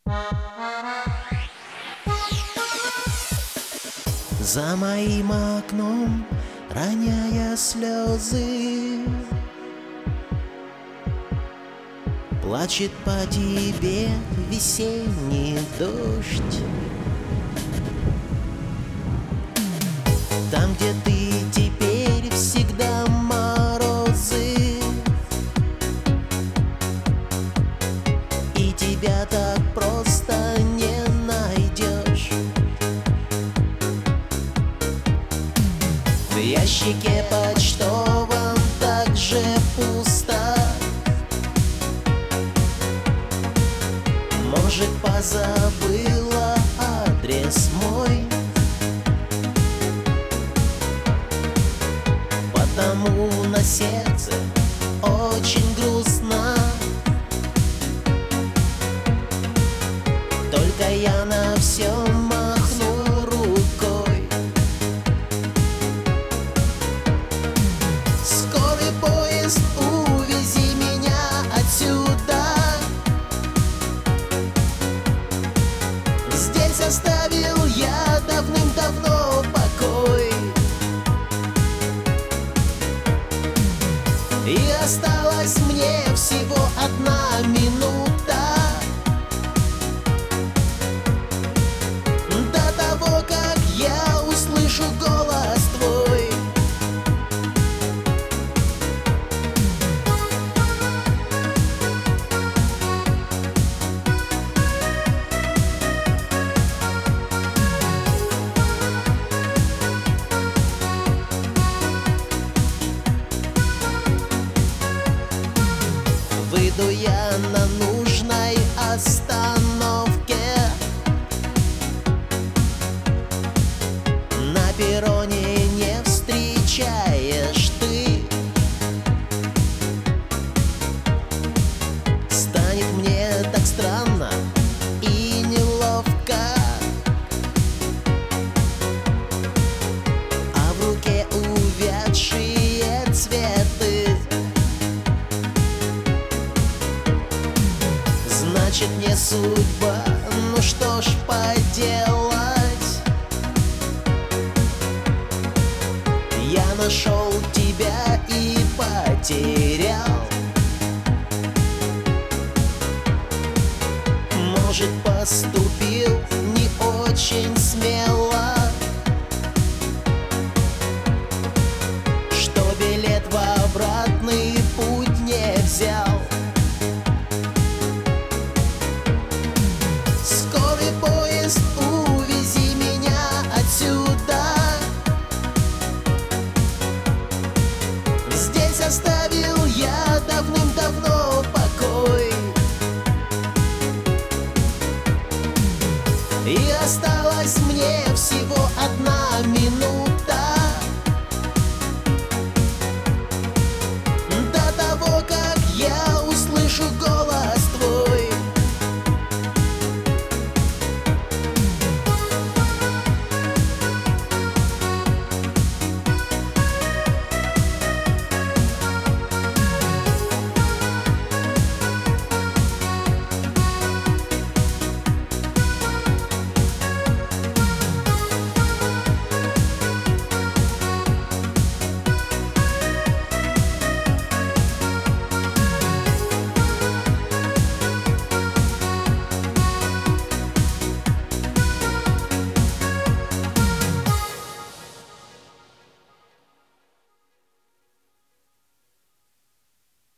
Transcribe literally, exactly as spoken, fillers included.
За моим окном, роняя слезы, плачет по тебе весенний дождь. Там, где ты, теперь всегда морозы, и тебя так просто не найдешь. В ящике почтовом так же пусто. Может, позабыла адрес мой, потому на сердце очень грустно. Только я на все махну рукой. Скорый поезд, увези меня отсюда. Здесь оставил я давным-давно покой, и осталась мне всего одна минута до того, как я услышу голос твой. Выйду я на нужной остановке. На перроне не встречаешь ты. Станет мне так странно и неловко, а в руке увядшие цветы. Значит, не судьба